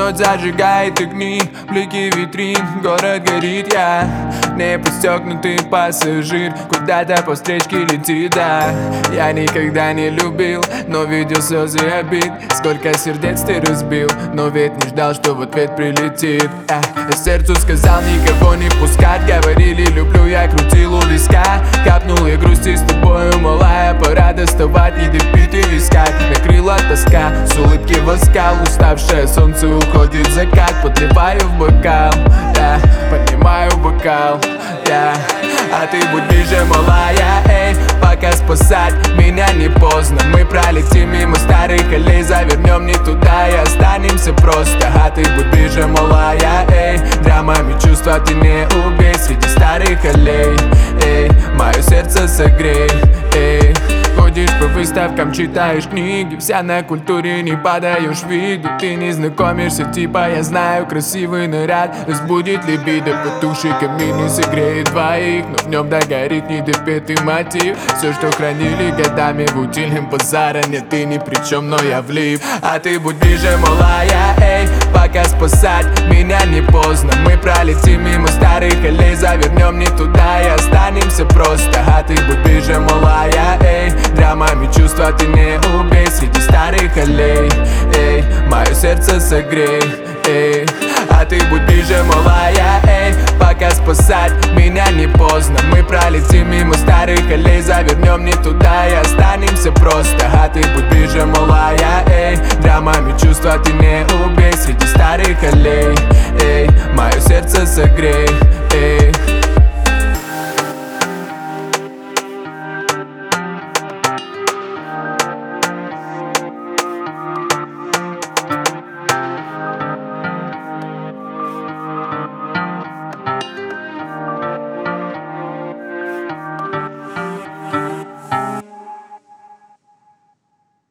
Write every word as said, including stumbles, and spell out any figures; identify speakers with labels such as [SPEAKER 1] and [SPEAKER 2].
[SPEAKER 1] Ночь зажигает огни, блики витрин, город горит, я не пристегнутый пассажир, куда-то по встречке летит, да. Я никогда не любил, но видел слезы обид. Сколько сердец ты разбил, но ведь не ждал, что в ответ прилетит. а, Я сердцу сказал никого не пускать. Говорили люблю, я крутил у виска. Капнул я грусти с тобою, малая, пора доставать недопитый искать. Накрыла тоска, с улыбки в оскал. Уставшее солнце уходит в закат. Подливаю в бокал, я поднимаю бокал, я а ты будь ближе, малая, эй, пока спасать меня не поздно. Мы пролетим мимо старых аллей, завернем не туда и останемся просто. А ты будь ближе, малая, эй, драмами чувства ты не убей. Среди старых аллей, эй, мое сердце согрей, эй. Ходишь по выставкам, читаешь книги, вся на культуре, не подаешь виду. Ты не знакомишься, типа я знаю красивый наряд. Разбудит либидо, потуши камин и согреет двоих. Но в нем догорит недопетый мотив. Все, что хранили годами в утильном позаране. Ты ни при чем, но я влип. А ты будь ближе, малая, эй, пока спасать меня не поздно. Мы пролетим мимо старых аллей, завернем не туда и останемся просто. А ты будь ближе, малая, эй, драмами чувства ты не убей. Среди старых аллей, эй, мое сердце согрей, эй. А ты будь ближе, малая, эй, пока спасать меня не поздно. Мы пролетим мимо старых аллей, завернем не туда и останемся просто. А ты будь ближе, малая, эй, драмами чувства ты не убей. Среди старых аллей, эй, мое сердце согрей, эй.